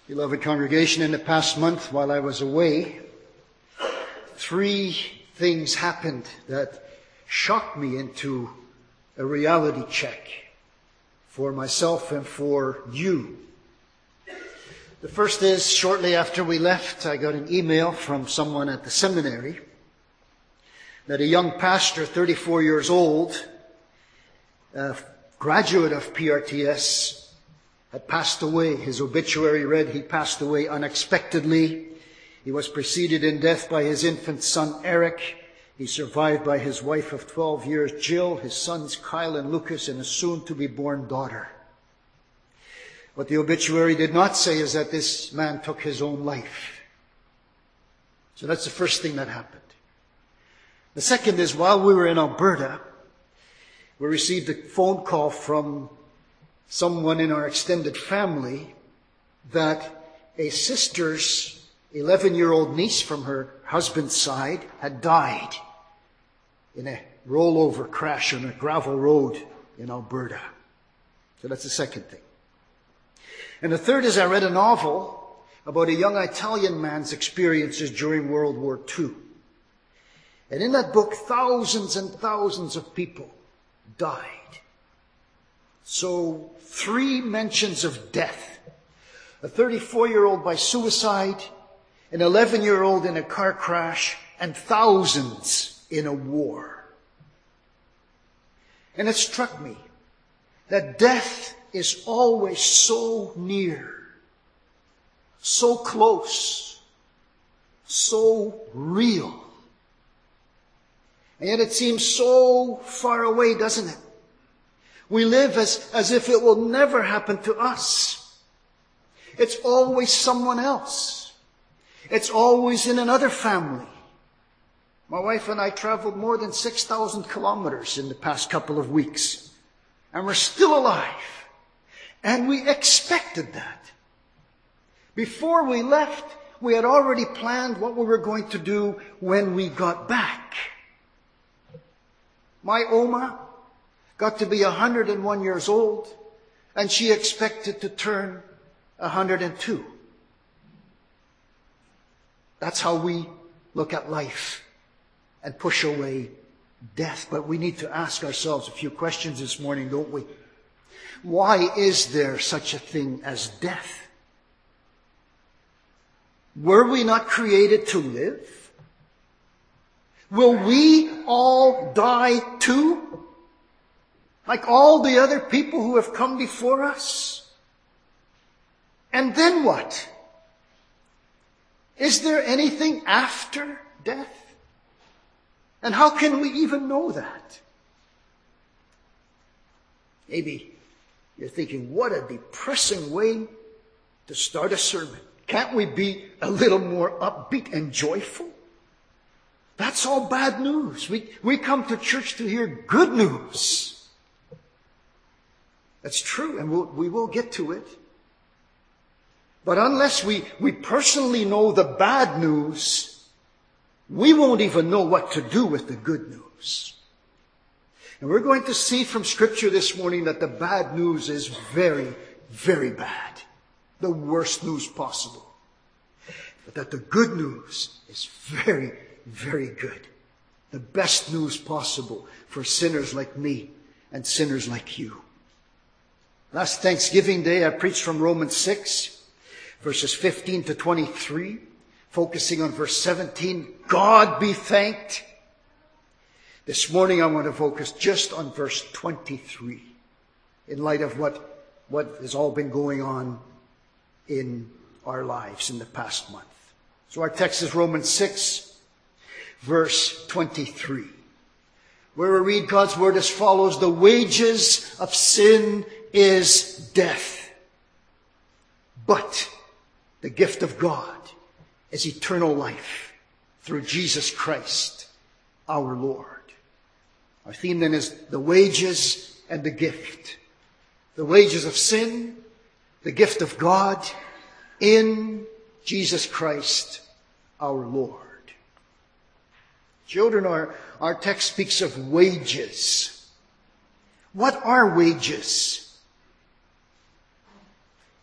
Beloved congregation, in the past month while I was away, 3 things happened that shocked me into a reality check for myself and for you. The first is, shortly after we left, I got an email from someone at the seminary that a young pastor, 34 years old, a graduate of PRTS, had passed away. His obituary read, he passed away unexpectedly. He was preceded in death by his infant son, Eric. He's survived by his wife of 12 years, Jill, his sons, Kyle and Lucas, and a soon-to-be-born daughter. What the obituary did not say is that this man took his own life. So that's the first thing that happened. The second is, while we were in Alberta, we received a phone call from someone in our extended family that a sister's 11-year-old niece from her husband's side had died in a rollover crash on a gravel road in Alberta. So that's the second thing. And the third is, I read a novel about a young Italian man's experiences during World War II. And in that book, thousands and thousands of people died. So 3 mentions of death. A 34-year-old by suicide, an 11-year-old in a car crash, and thousands in a war. And it struck me that death is always so near, so close, so real. And yet it seems so far away, doesn't it? We live as if it will never happen to us. It's always someone else. It's always in another family. My wife and I traveled more than 6,000 kilometers in the past couple of weeks. And we're still alive. And we expected that. Before we left, we had already planned what we were going to do when we got back. My Oma got to be 101 years old, and she expected to turn 102. That's how we look at life and push away death. But we need to ask ourselves a few questions this morning, don't we? Why is there such a thing as death? Were we not created to live? Will we all die too? Like all the other people who have come before us? And then what? Is there anything after death? And how can we even know that? Maybe you're thinking, what a depressing way to start a sermon. Can't we be a little more upbeat and joyful? That's all bad news. We come to church to hear good news. That's true, and we will get to it. But unless we personally know the bad news, we won't even know what to do with the good news. And we're going to see from Scripture this morning that the bad news is very, very bad. The worst news possible. But that the good news is very, very good. The best news possible for sinners like me and sinners like you. Last Thanksgiving Day, I preached from Romans 6, verses 15 to 23, focusing on verse 17. God be thanked. This morning I want to focus just on verse 23 in light of what has all been going on in our lives in the past month. So our text is Romans 6, verse 23, where we read God's word as follows: the wages of sin is death, but the gift of God is eternal life through Jesus Christ our Lord. Our theme then is the wages and the gift. The wages of sin, the gift of God in Jesus Christ our Lord. Children, our text speaks of wages. What are wages?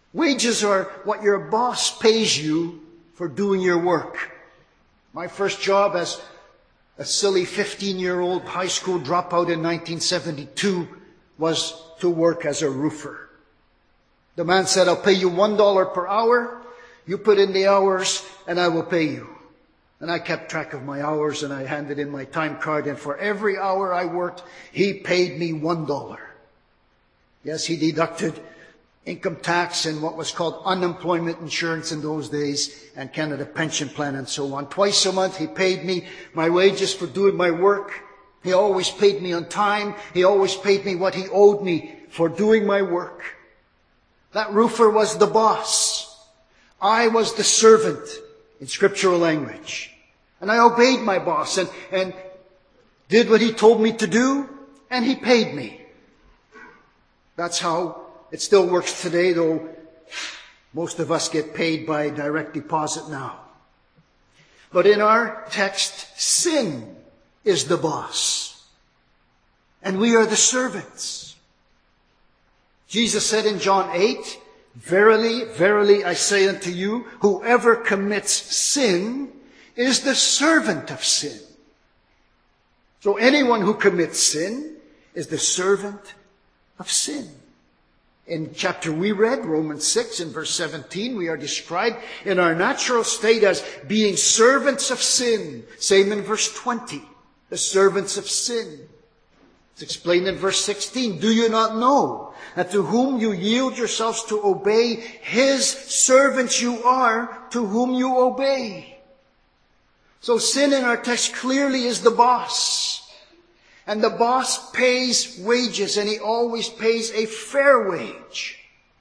Wages are what your boss pays you for doing your work. My first job as a silly 15-year-old high school dropout in 1972 was to work as a roofer. The man said, I'll pay you $1 per hour. You put in the hours and I will pay you. And I kept track of my hours and I handed in my time card. And for every hour I worked, he paid me $1. Yes, he deducted income tax and what was called unemployment insurance in those days and Canada Pension Plan and so on. Twice a month he paid me my wages for doing my work. He always paid me on time. He always paid me what he owed me for doing my work. That roofer was the boss. I was the servant in scriptural language. And I obeyed my boss and did what he told me to do, and he paid me. That's how it still works today, though most of us get paid by direct deposit now. But in our text, sin is the boss, and we are the servants. Jesus said in John 8, Verily, verily, I say unto you, whoever commits sin is the servant of sin. So anyone who commits sin is the servant of sin. In chapter we read, Romans 6 and verse 17, we are described in our natural state as being servants of sin. Same in verse 20, the servants of sin. It's explained in verse 16. Do you not know that to whom you yield yourselves to obey, his servants you are to whom you obey? So sin in our text clearly is the boss. And the boss pays wages, and he always pays a fair wage.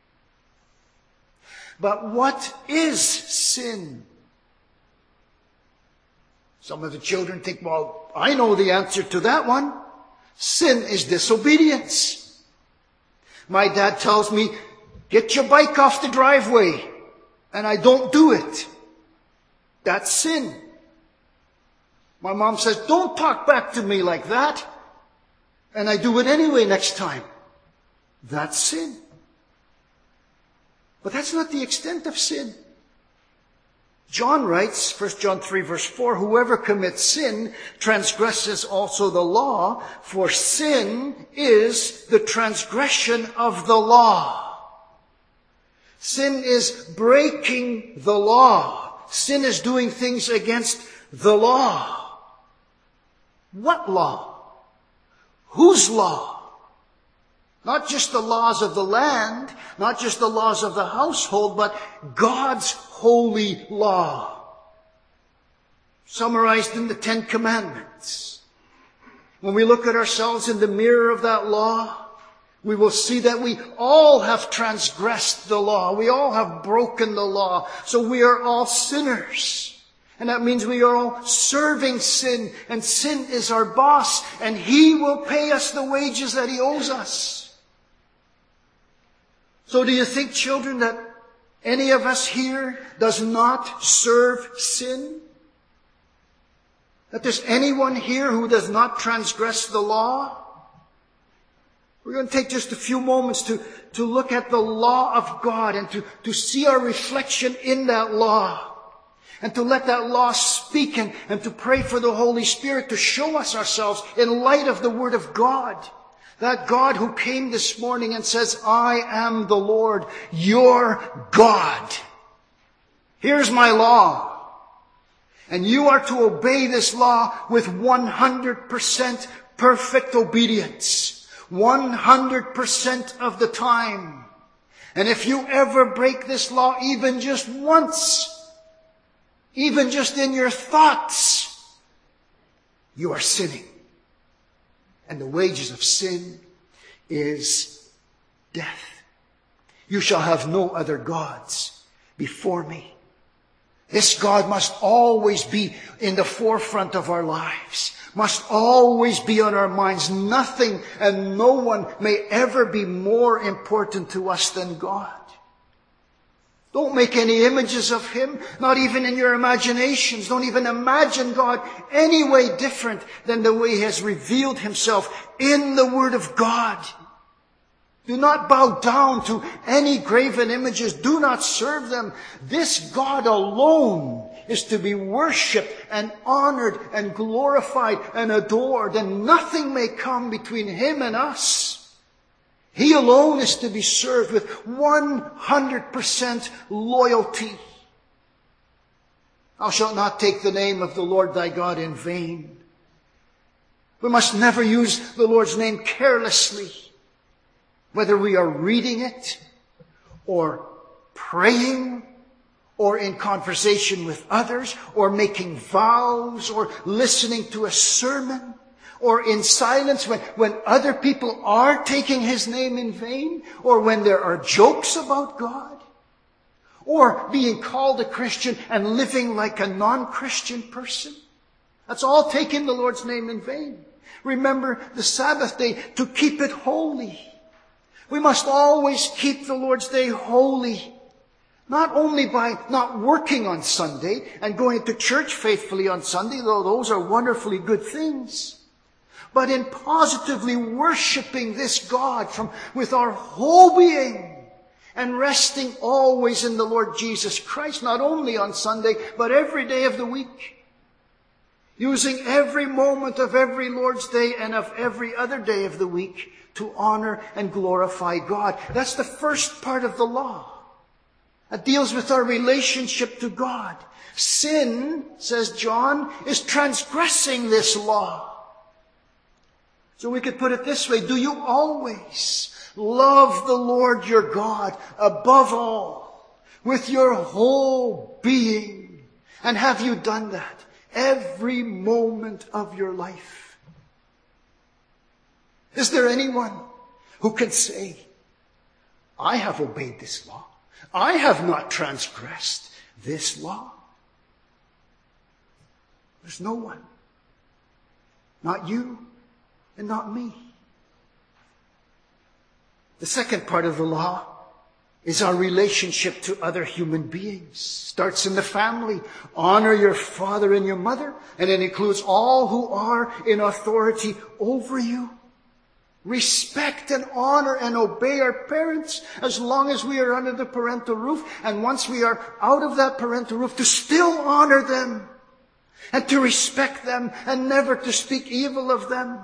But what is sin? Some of the children think, well, I know the answer to that one. Sin is disobedience. My dad tells me, get your bike off the driveway, and I don't do it. That's sin. My mom says, don't talk back to me like that. And I do it anyway next time. That's sin. But that's not the extent of sin. John writes, 1 John 3 verse 4, whoever commits sin transgresses also the law, for sin is the transgression of the law. Sin is breaking the law. Sin is doing things against the law. What law? Whose law? Not just the laws of the land, not just the laws of the household, but God's holy law. Summarized in the Ten Commandments. When we look at ourselves in the mirror of that law, we will see that we all have transgressed the law. We all have broken the law. So we are all sinners. And that means we are all serving sin. And sin is our boss. And he will pay us the wages that he owes us. So do you think, children, that any of us here does not serve sin? That there's anyone here who does not transgress the law? We're going to take just a few moments to look at the law of God and to see our reflection in that law. And to let that law speak and to pray for the Holy Spirit to show us ourselves in light of the Word of God. That God who came this morning and says, I am the Lord, your God. Here's my law. And you are to obey this law with 100% perfect obedience. 100% of the time. And if you ever break this law even just once, even just in your thoughts, you are sinning. And the wages of sin is death. You shall have no other gods before me. This God must always be in the forefront of our lives. Must always be on our minds. Nothing and no one may ever be more important to us than God. Don't make any images of Him, not even in your imaginations. Don't even imagine God any way different than the way He has revealed Himself in the Word of God. Do not bow down to any graven images. Do not serve them. This God alone is to be worshipped and honored and glorified and adored, and nothing may come between him and us. He alone is to be served with 100% loyalty. Thou shalt not take the name of the Lord thy God in vain. We must never use the Lord's name carelessly, whether we are reading it or praying or in conversation with others or making vows or listening to a sermon or in silence when other people are taking his name in vain, or when there are jokes about God, or being called a Christian and living like a non-Christian person. That's all taking the Lord's name in vain. Remember the Sabbath day to keep it holy. We must always keep the Lord's day holy. Not only by not working on Sunday and going to church faithfully on Sunday, though those are wonderfully good things, but in positively worshiping this God with our whole being and resting always in the Lord Jesus Christ, not only on Sunday, but every day of the week. Using every moment of every Lord's Day and of every other day of the week to honor and glorify God. That's the first part of the law. It deals with our relationship to God. Sin, says John, is transgressing this law. So we could put it this way: do you always love the Lord your God above all, with your whole being? And have you done that every moment of your life? Is there anyone who can say, I have obeyed this law. I have not transgressed this law? There's no one. Not you and not me. The second part of the law is our relationship to other human beings. Starts in the family. Honor your father and your mother, and it includes all who are in authority over you. Respect and honor and obey our parents as long as we are under the parental roof, and once we are out of that parental roof, to still honor them and to respect them and never to speak evil of them.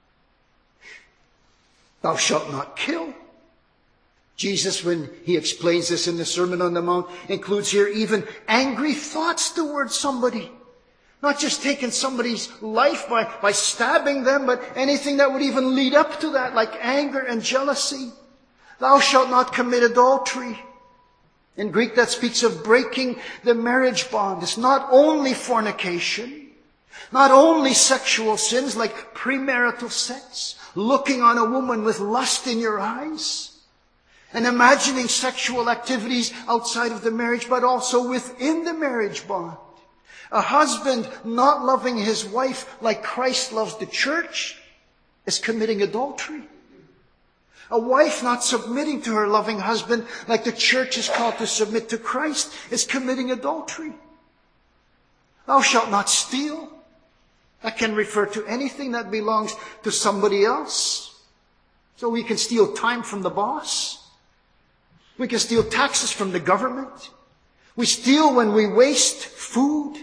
Thou shalt not kill. Jesus, when he explains this in the Sermon on the Mount, includes here even angry thoughts towards somebody. Not just taking somebody's life by stabbing them, but anything that would even lead up to that, like anger and jealousy. Thou shalt not commit adultery. In Greek, that speaks of breaking the marriage bond. It's not only fornication, not only sexual sins like premarital sex, looking on a woman with lust in your eyes, and imagining sexual activities outside of the marriage, but also within the marriage bond. A husband not loving his wife like Christ loves the church is committing adultery. A wife not submitting to her loving husband like the church is called to submit to Christ is committing adultery. Thou shalt not steal. That can refer to anything that belongs to somebody else. So we can steal time from the boss. We can steal taxes from the government. We steal when we waste food.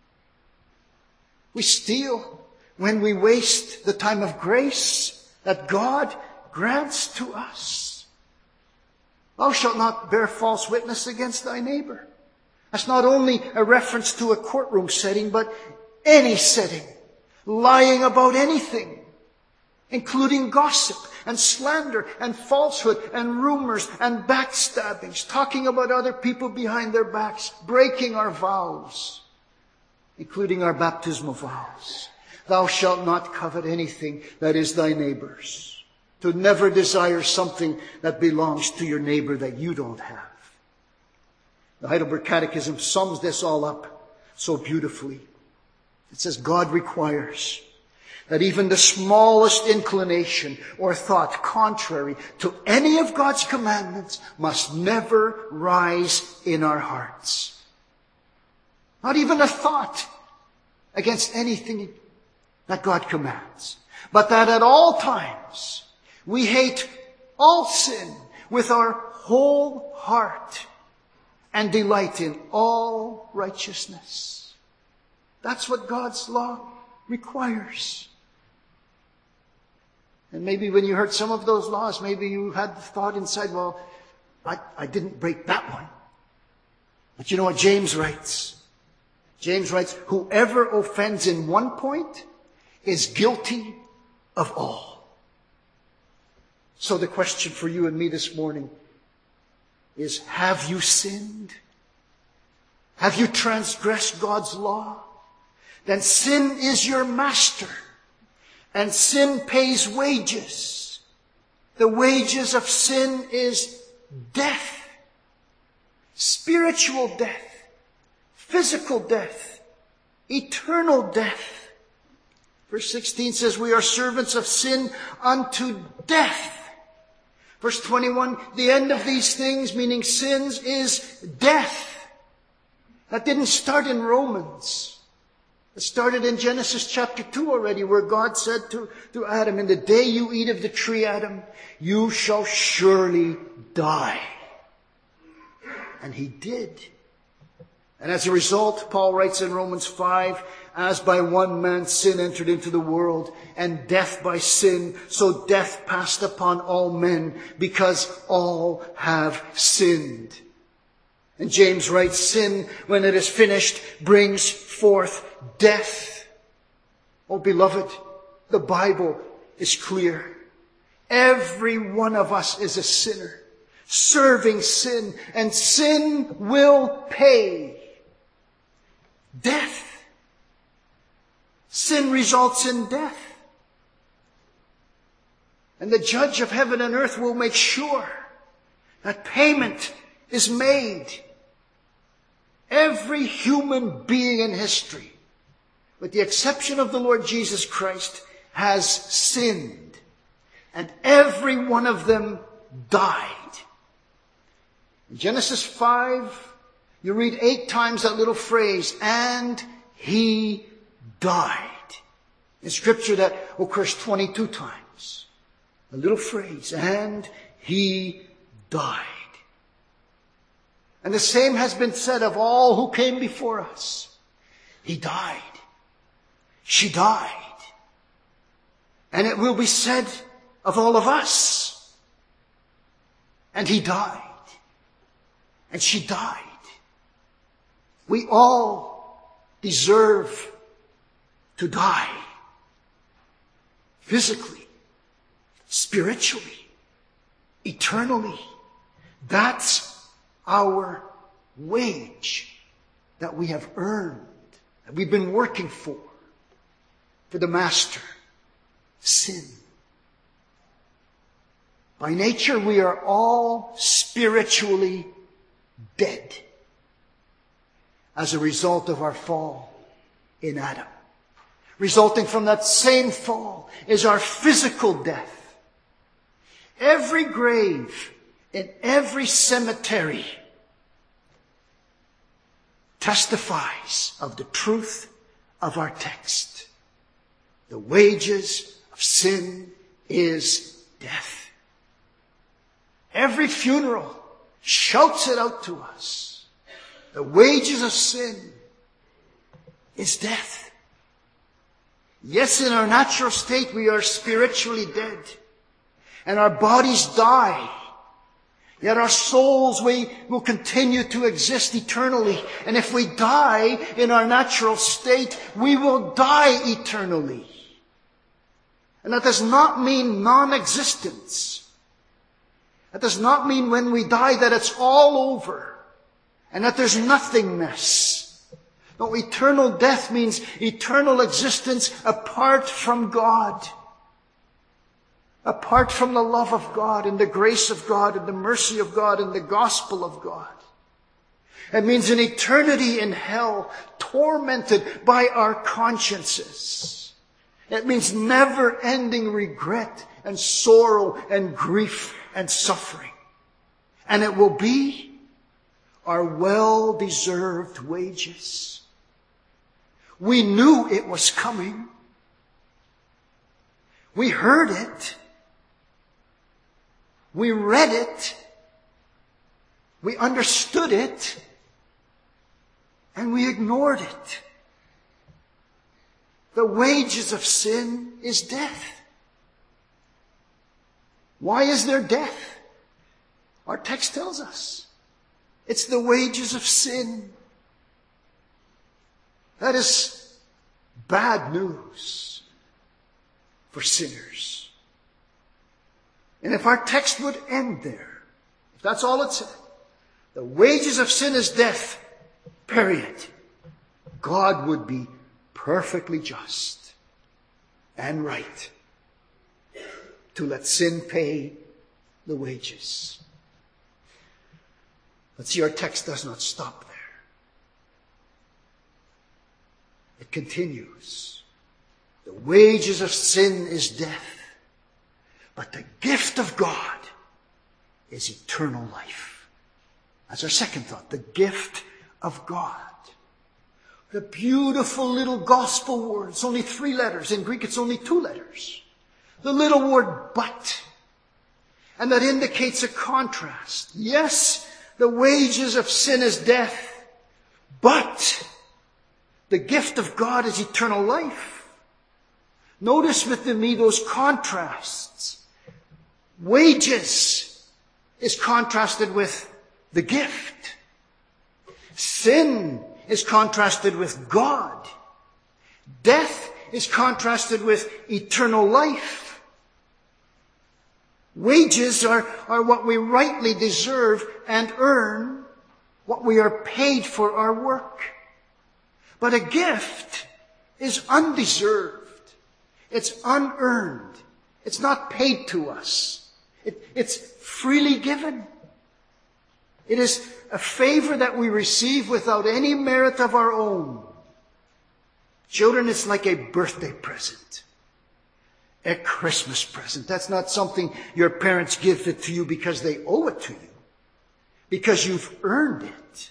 We steal when we waste the time of grace that God grants to us. Thou shalt not bear false witness against thy neighbor. That's not only a reference to a courtroom setting, but any setting. Lying about anything, including gossip and slander and falsehood and rumors and backstabbings, talking about other people behind their backs, breaking our vows, including our baptismal vows. Thou shalt not covet anything that is thy neighbor's. To never desire something that belongs to your neighbor that you don't have. The Heidelberg Catechism sums this all up so beautifully. It says, God requires that even the smallest inclination or thought contrary to any of God's commandments must never rise in our hearts. Not even a thought against anything that God commands. But that at all times we hate all sin with our whole heart and delight in all righteousness. That's what God's law requires. And maybe when you heard some of those laws, maybe you had the thought inside, well, I didn't break that one. But you know what James writes? James writes, whoever offends in one point is guilty of all. So the question for you and me this morning is, have you sinned? Have you transgressed God's law? Then sin is your master, and sin pays wages. The wages of sin is death. Spiritual death, physical death, eternal death. Verse 16 says, we are servants of sin unto death. Verse 21, the end of these things, meaning sins, is death. That didn't start in Romans. It started in Genesis chapter 2 already, where God said to Adam, in the day you eat of the tree, Adam, you shall surely die. And he did. And as a result, Paul writes in Romans 5, as by one man sin entered into the world, and death by sin, so death passed upon all men, because all have sinned. And James writes, sin, when it is finished, brings forth death. Oh, beloved, the Bible is clear. Every one of us is a sinner, serving sin, and sin will pay death. Sin results in death. And the judge of heaven and earth will make sure that payment is made. Every human being in history, with the exception of the Lord Jesus Christ, has sinned. And every one of them died. In Genesis 5, you read 8 times that little phrase, and he died. In Scripture that occurs 22 times. A little phrase, and he died. And the same has been said of all who came before us. He died. She died. And it will be said of all of us. And he died. And she died. We all deserve to die. Physically, spiritually, eternally. That's our wage that we have earned, that we've been working for the Master, sin. By nature, we are all spiritually dead as a result of our fall in Adam. Resulting from that same fall is our physical death. Every grave in every cemetery testifies of the truth of our text. The wages of sin is death. Every funeral shouts it out to us. The wages of sin is death. Yes, in our natural state we are spiritually dead. And our bodies die. Yet our souls, we will continue to exist eternally. And if we die in our natural state, we will die eternally. And that does not mean non-existence. That does not mean when we die that it's all over and that there's nothingness. No, eternal death means eternal existence apart from God. Apart from the love of God and the grace of God and the mercy of God and the gospel of God. It means an eternity in hell, tormented by our consciences. It means never-ending regret and sorrow and grief and suffering. And it will be our well-deserved wages. We knew it was coming. We heard it. We read it, we understood it, and we ignored it. The wages of sin is death. Why is there death? Our text tells us. It's the wages of sin. That is bad news for sinners. And if our text would end there, if that's all it said, the wages of sin is death, period, God would be perfectly just and right to let sin pay the wages. But see, our text does not stop there. It continues. The wages of sin is death, but the gift of God is eternal life. That's our second thought, the gift of God. The beautiful little gospel word. It's only 3 letters. In Greek, it's only 2 letters. The little word but. And that indicates a contrast. Yes, the wages of sin is death, but the gift of God is eternal life. Notice with me those contrasts. Wages is contrasted with the gift. Sin is contrasted with God. Death is contrasted with eternal life. Wages are what we rightly deserve and earn, what we are paid for our work. But a gift is undeserved. It's unearned. It's not paid to us. It's freely given. It is a favor that we receive without any merit of our own. Children, it's like a birthday present. A Christmas present. That's not something your parents give it to you because they owe it to you. Because you've earned it.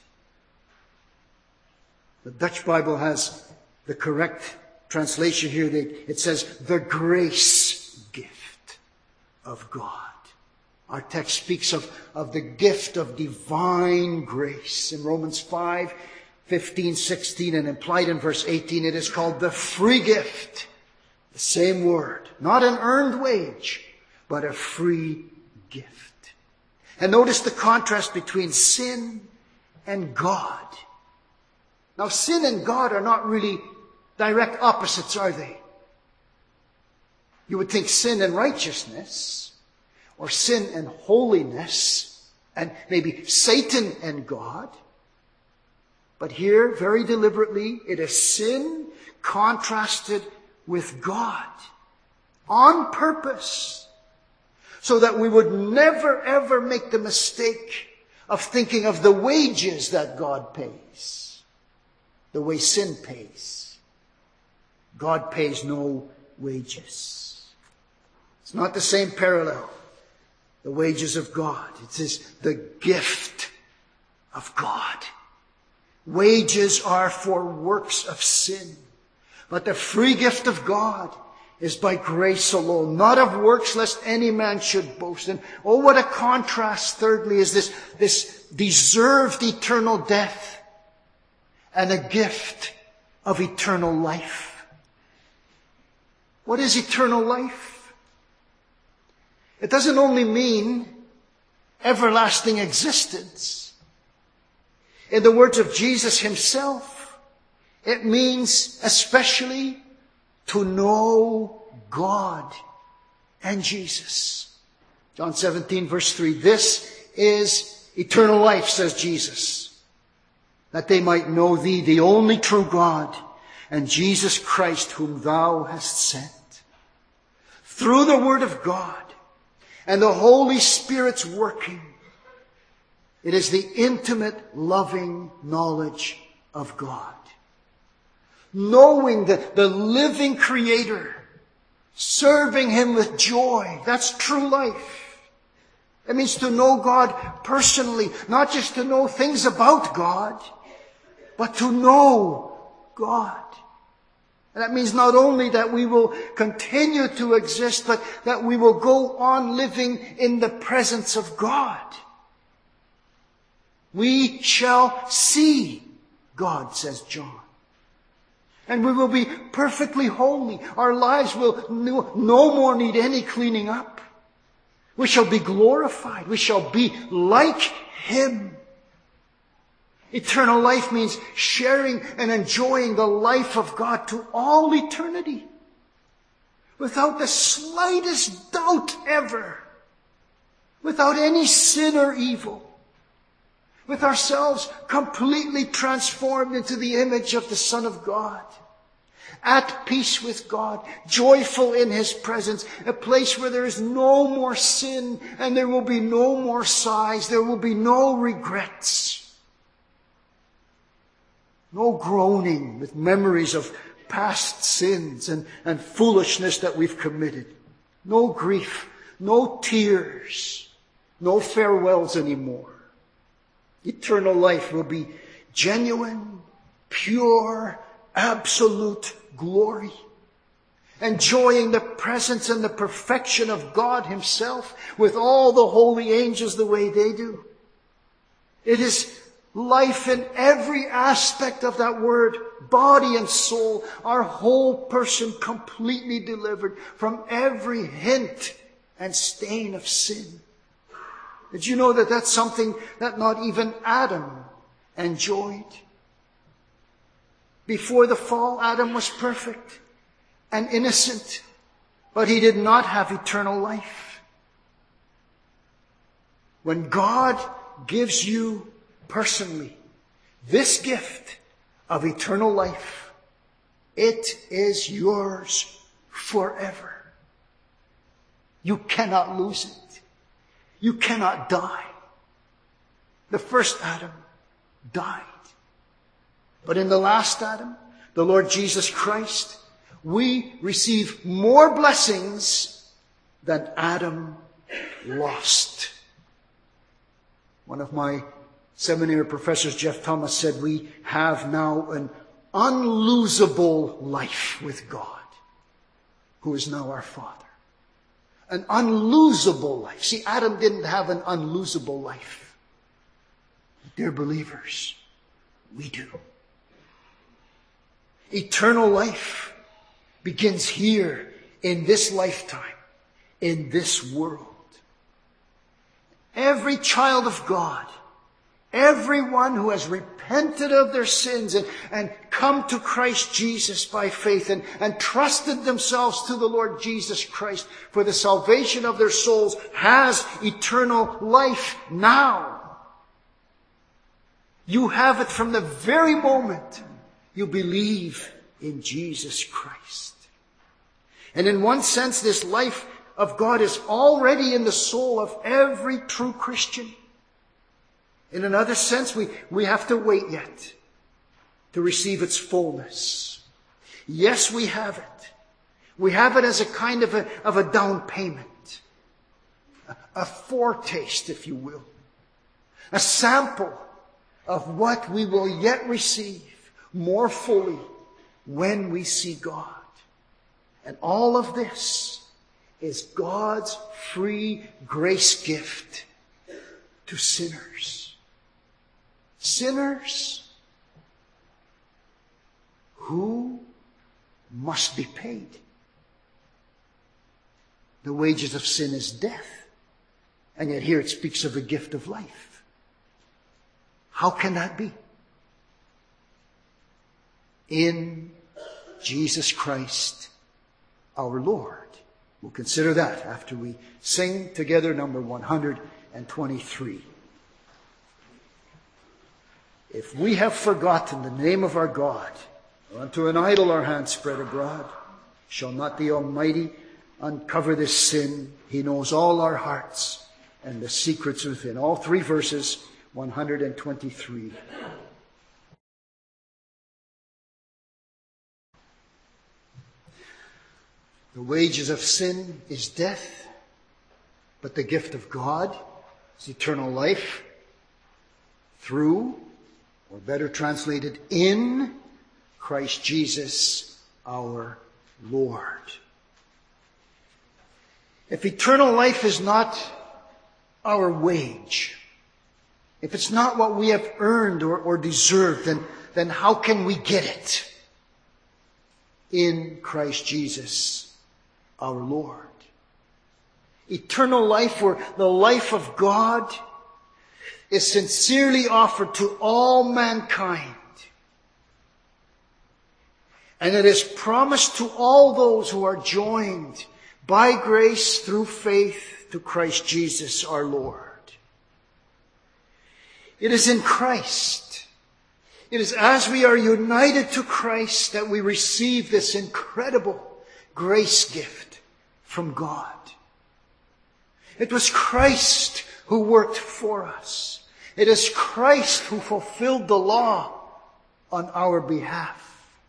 The Dutch Bible has the correct translation here. It says, the grace gift of God. Our text speaks of the gift of divine grace. In Romans 5, 15, 16, and implied in verse 18, it is called the free gift. The same word. Not an earned wage, but a free gift. And notice the contrast between sin and God. Now, sin and God are not really direct opposites, are they? You would think sin and righteousness, or sin and holiness, and maybe Satan and God. But here, very deliberately, it is sin contrasted with God. On purpose. So that we would never ever make the mistake of thinking of the wages that God pays. The way sin pays. God pays no wages. It's not the same parallel. The wages of God. It is the gift of God. Wages are for works of sin. But the free gift of God is by grace alone, not of works, lest any man should boast. And oh, what a contrast, thirdly, is this deserved eternal death and a gift of eternal life. What is eternal life? It doesn't only mean everlasting existence. In the words of Jesus himself, it means especially to know God and Jesus. John 17 verse 3. This is eternal life, says Jesus, that they might know thee, the only true God, and Jesus Christ, whom thou hast sent. Through the Word of God and the Holy Spirit's working, it is the intimate, loving knowledge of God. Knowing the living Creator, serving Him with joy. That's true life. It means to know God personally, not just to know things about God, but to know God. And that means not only that we will continue to exist, but that we will go on living in the presence of God. We shall see God, says John. And we will be perfectly holy. Our lives will no more need any cleaning up. We shall be glorified. We shall be like Him. Eternal life means sharing and enjoying the life of God to all eternity, without the slightest doubt ever, without any sin or evil, with ourselves completely transformed into the image of the Son of God, at peace with God, joyful in His presence, a place where there is no more sin and there will be no more sighs, there will be no regrets. No groaning with memories of past sins and foolishness that we've committed. No grief, no tears, no farewells anymore. Eternal life will be genuine, pure, absolute glory. Enjoying the presence and the perfection of God Himself with all the holy angels the way they do. It is life in every aspect of that word, body and soul, our whole person completely delivered from every hint and stain of sin. Did you know that that's something that not even Adam enjoyed? Before the fall, Adam was perfect and innocent, but he did not have eternal life. When God gives you personally this gift of eternal life, it is yours forever. You cannot lose it. You cannot die. The first Adam died. But in the last Adam, the Lord Jesus Christ, we receive more blessings than Adam lost. One of my seminary professors, Jeff Thomas, said we have now an unlosable life with God, who is now our Father. An unlosable life. See, Adam didn't have an unlosable life. Dear believers, we do. Eternal life begins here in this lifetime, in this world. Every child of God, everyone who has repented of their sins and come to Christ Jesus by faith and trusted themselves to the Lord Jesus Christ for the salvation of their souls has eternal life now. You have it from the very moment you believe in Jesus Christ. And in one sense, this life of God is already in the soul of every true Christian. In another sense, we have to wait yet to receive its fullness. Yes, we have it. We have it as a kind of a down payment. A foretaste, if you will. A sample of what we will yet receive more fully when we see God. And all of this is God's free grace gift to sinners. Sinners who must be paid. The wages of sin is death. And yet here it speaks of a gift of life. How can that be? In Jesus Christ our Lord. We'll consider that after we sing together number 123. If we have forgotten the name of our God, or unto an idol our hands spread abroad, shall not the Almighty uncover this sin? He knows all our hearts and the secrets within. All three verses, 123. The wages of sin is death, but the gift of God is eternal life through, or better translated, in Christ Jesus our Lord. If eternal life is not our wage, if it's not what we have earned or deserved, then how can we get it? In Christ Jesus, our Lord. Eternal life, or the life of God, is sincerely offered to all mankind. And it is promised to all those who are joined by grace through faith to Christ Jesus our Lord. It is in Christ. It is as we are united to Christ that we receive this incredible grace gift from God. It was Christ who worked for us. It is Christ who fulfilled the law on our behalf.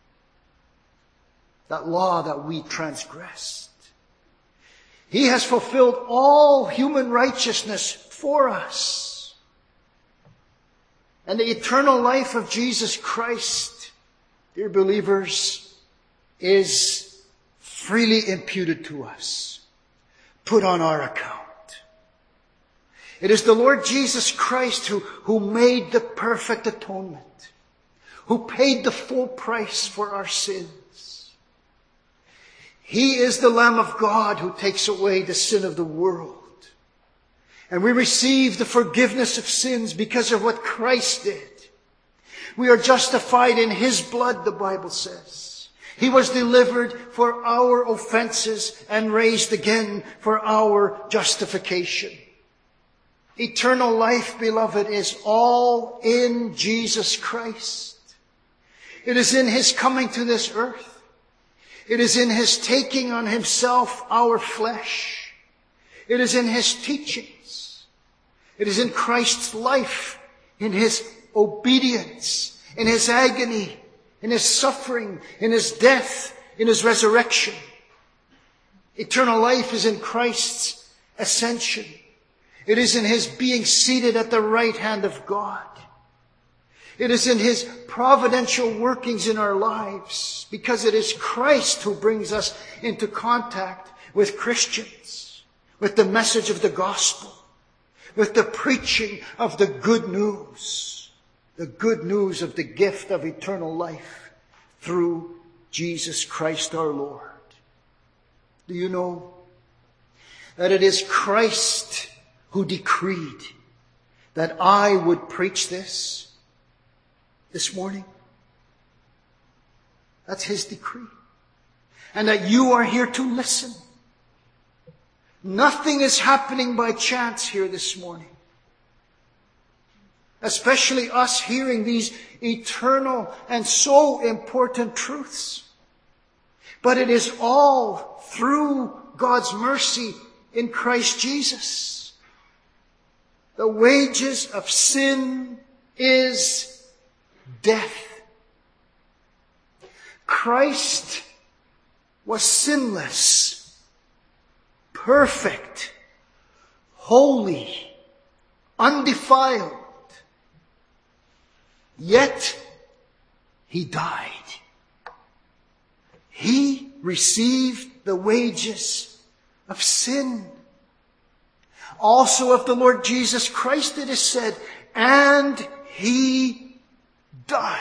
That law that we transgressed. He has fulfilled all human righteousness for us. And the eternal life of Jesus Christ, dear believers, is freely imputed to us, put on our account. It is the Lord Jesus Christ who made the perfect atonement, who paid the full price for our sins. He is the Lamb of God who takes away the sin of the world. And we receive the forgiveness of sins because of what Christ did. We are justified in His blood, the Bible says. He was delivered for our offenses and raised again for our justification. Eternal life, beloved, is all in Jesus Christ. It is in His coming to this earth. It is in His taking on Himself our flesh. It is in His teachings. It is in Christ's life, in His obedience, in His agony, in His suffering, in His death, in His resurrection. Eternal life is in Christ's ascension. It is in His being seated at the right hand of God. It is in His providential workings in our lives, because it is Christ who brings us into contact with Christians, with the message of the gospel, with the preaching of the good news of the gift of eternal life through Jesus Christ our Lord. Do you know that it is Christ who decreed that I would preach this morning? That's His decree. And that you are here to listen. Nothing is happening by chance here this morning. Especially us hearing these eternal and so important truths. But it is all through God's mercy in Christ Jesus. The wages of sin is death. Christ was sinless, perfect, holy, undefiled. Yet He died. He received the wages of sin. Also of the Lord Jesus Christ it is said, and He died.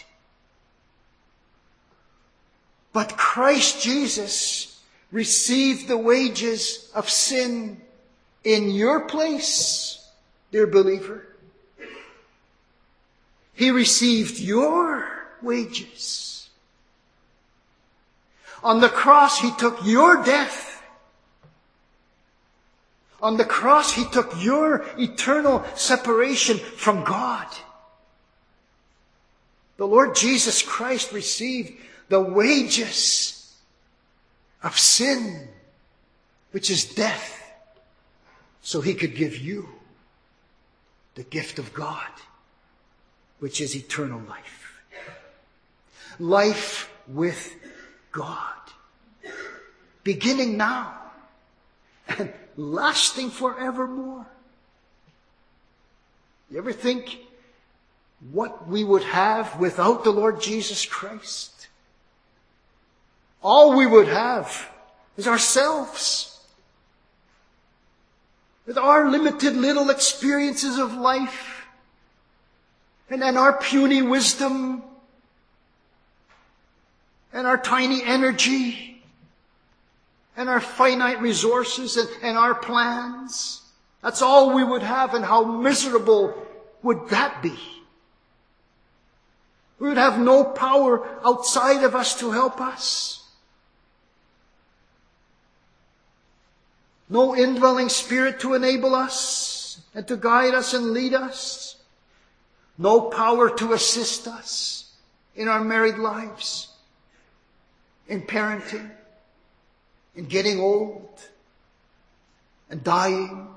But Christ Jesus received the wages of sin in your place, dear believer. He received your wages. On the cross, He took your death. On the cross, He took your eternal separation from God. The Lord Jesus Christ received the wages of sin, which is death, so He could give you the gift of God, which is eternal life. Life with God. Beginning now and lasting forevermore. You ever think what we would have without the Lord Jesus Christ? all we would have is ourselves. With our limited little experiences of life, and our puny wisdom, and our tiny energy, and our finite resources, and our plans. That's all we would have, and how miserable would that be? We would have no power outside of us to help us. No indwelling Spirit to enable us and to guide us and lead us. No power to assist us in our married lives, in parenting, in getting old and dying.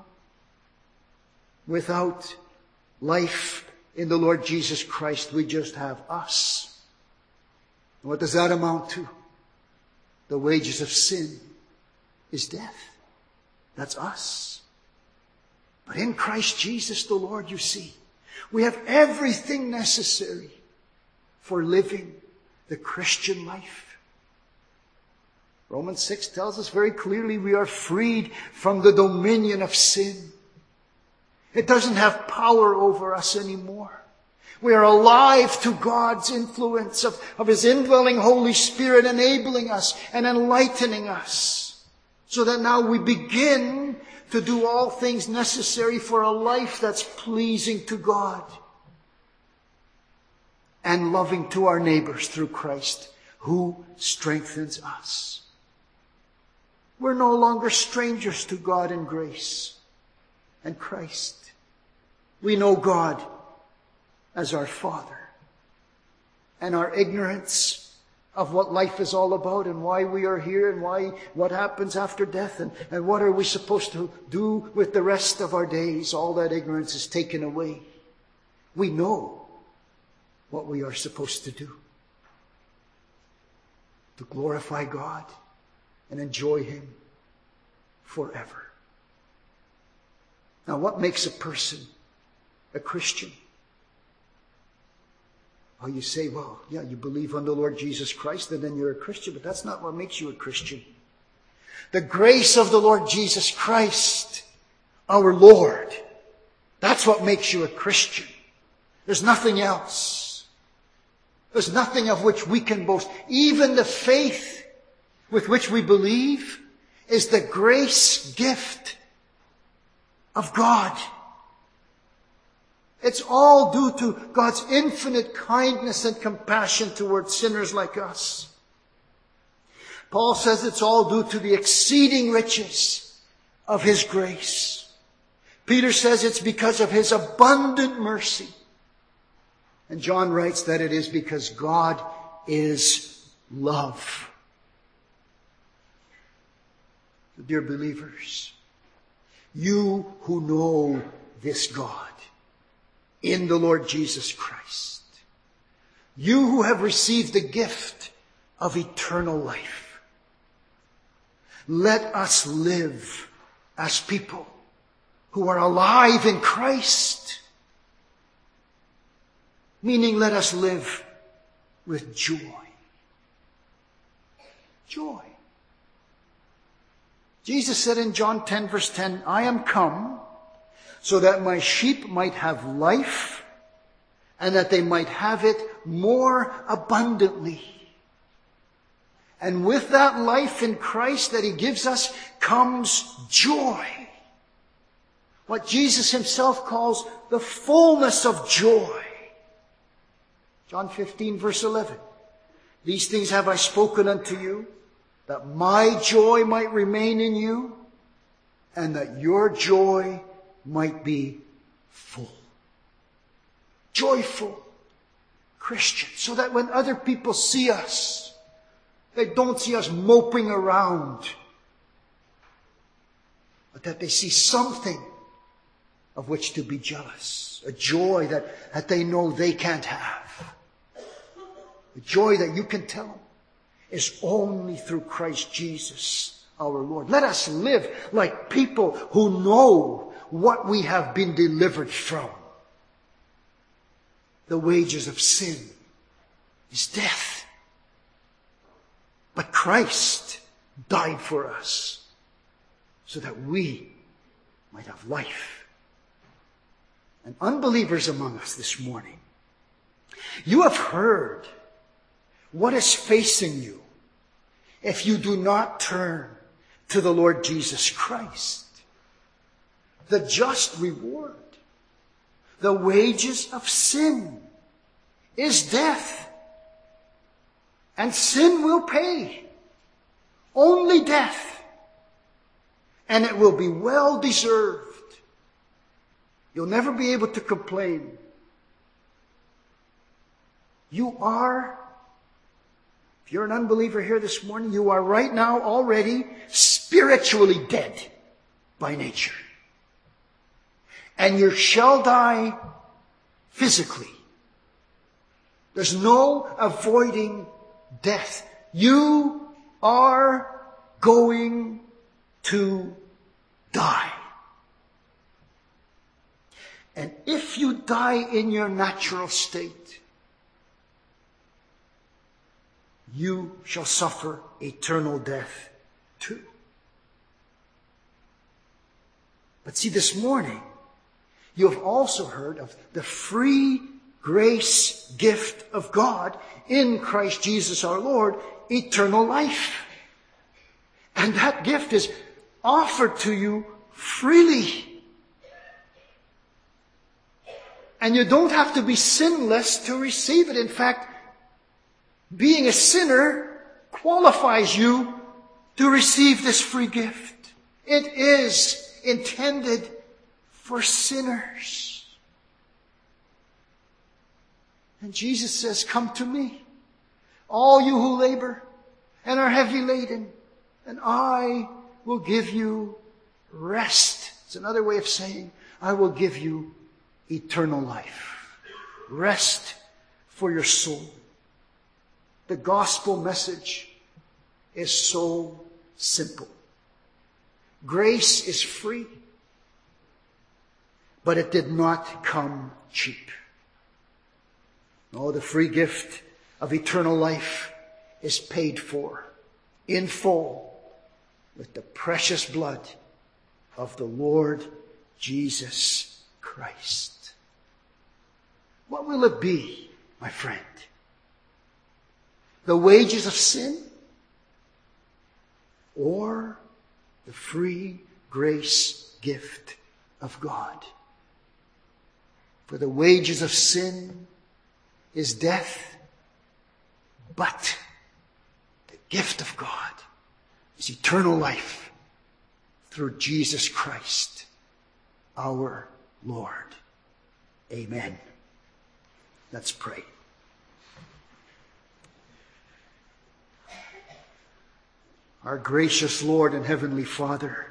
Without life in the Lord Jesus Christ, we just have us. What does that amount to? The wages of sin is death. That's us. But in Christ Jesus the Lord, you see, we have everything necessary for living the Christian life. Romans 6 tells us very clearly we are freed from the dominion of sin. It doesn't have power over us anymore. We are alive to God's influence of His indwelling Holy Spirit enabling us and enlightening us, so that now we begin to do all things necessary for a life that's pleasing to God and loving to our neighbors through Christ, who strengthens us. We're no longer strangers to God and grace and Christ. We know God as our Father. And our ignorance of what life is all about and why we are here and what happens after death and what are we supposed to do with the rest of our days, all that ignorance is taken away. We know what we are supposed to do. To glorify God and enjoy Him forever. Now, what makes a person a Christian? Oh, you say, well, yeah, you believe on the Lord Jesus Christ, and then you're a Christian, but that's not what makes you a Christian. The grace of the Lord Jesus Christ, our Lord, that's what makes you a Christian. There's nothing else. There's nothing of which we can boast. Even the faith with which we believe is the grace gift of God. It's all due to God's infinite kindness and compassion towards sinners like us. Paul says it's all due to the exceeding riches of His grace. Peter says it's because of His abundant mercy. And John writes that it is because God is love. Dear believers, you who know this God in the Lord Jesus Christ, you who have received the gift of eternal life, let us live as people who are alive in Christ. Meaning, let us live with joy. Joy. Jesus said in John 10 verse 10, I am come so that my sheep might have life and that they might have it more abundantly. And with that life in Christ that He gives us comes joy. What Jesus Himself calls the fullness of joy. John 15 verse 11. These things have I spoken unto you, that my joy might remain in you, and that your joy might be full. Joyful Christians, so that when other people see us, they don't see us moping around, but that they see something of which to be jealous. A joy that they know they can't have. A joy that you can tell them is only through Christ Jesus our Lord. Let us live like people who know what we have been delivered from. The wages of sin is death. But Christ died for us so that we might have life. And unbelievers among us this morning, you have heard what is facing you if you do not turn to the Lord Jesus Christ. The just reward, the wages of sin is death. And sin will pay only death. And it will be well deserved. You'll never be able to complain. You are, if you're an unbeliever here this morning, you are right now already spiritually dead by nature. And you shall die physically. There's no avoiding death. You are going to die. And if you die in your natural state, you shall suffer eternal death too. But see, this morning, you have also heard of the free grace gift of God in Christ Jesus our Lord, eternal life. And that gift is offered to you freely. And you don't have to be sinless to receive it. In fact, being a sinner qualifies you to receive this free gift. It is intended for sinners. And Jesus says, "Come to me, all you who labor and are heavy laden, and I will give you rest." It's another way of saying, I will give you eternal life. Rest for your soul. The gospel message is so simple. Grace is free, but it did not come cheap. No, the free gift of eternal life is paid for in full with the precious blood of the Lord Jesus Christ. What will it be, my friend? The wages of sin or the free grace gift of God? For the wages of sin is death, but the gift of God is eternal life through Jesus Christ, our Lord. Amen. Let's pray. Our gracious Lord and Heavenly Father,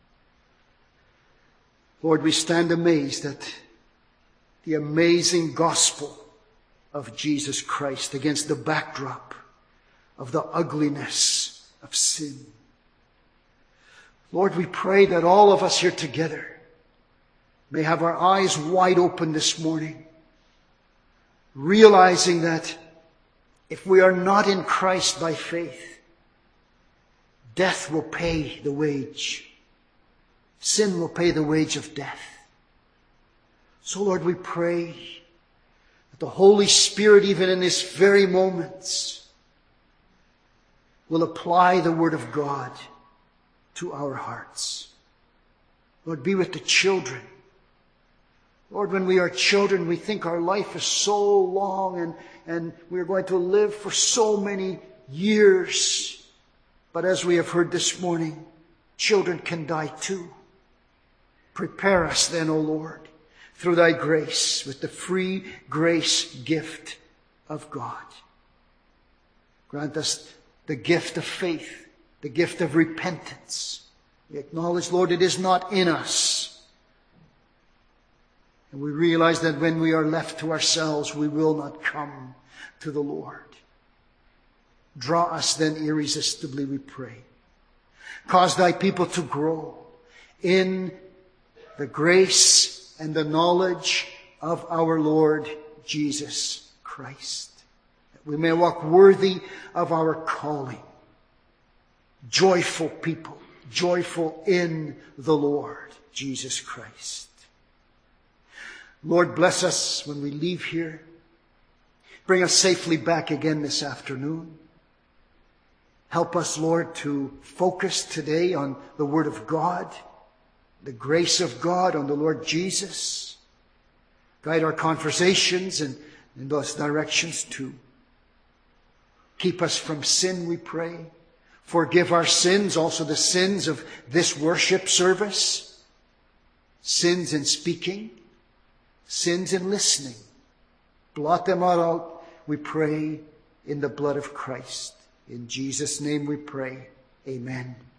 Lord, we stand amazed at the amazing gospel of Jesus Christ against the backdrop of the ugliness of sin. Lord, we pray that all of us here together may have our eyes wide open this morning, realizing that if we are not in Christ by faith, death will pay the wage. Sin will pay the wage of death. So, Lord, we pray that the Holy Spirit, even in this very moments, will apply the Word of God to our hearts. Lord, be with the children. Lord, when we are children, we think our life is so long and we're going to live for so many years. But as we have heard this morning, children can die too. Prepare us then, O Lord, through thy grace, with the free grace gift of God. Grant us the gift of faith, the gift of repentance. We acknowledge, Lord, it is not in us. And we realize that when we are left to ourselves, we will not come to the Lord. Draw us then irresistibly, we pray. Cause thy people to grow in the grace and the knowledge of our Lord Jesus Christ, that we may walk worthy of our calling, joyful people, joyful in the Lord Jesus Christ. Lord, bless us when we leave here. Bring us safely back again this afternoon. Help us, Lord, to focus today on the Word of God, the grace of God, on the Lord Jesus. Guide our conversations in those directions too. Keep us from sin, we pray. Forgive our sins, also the sins of this worship service. Sins in speaking, sins in listening. Blot them all out, we pray, in the blood of Christ. In Jesus' name we pray. Amen.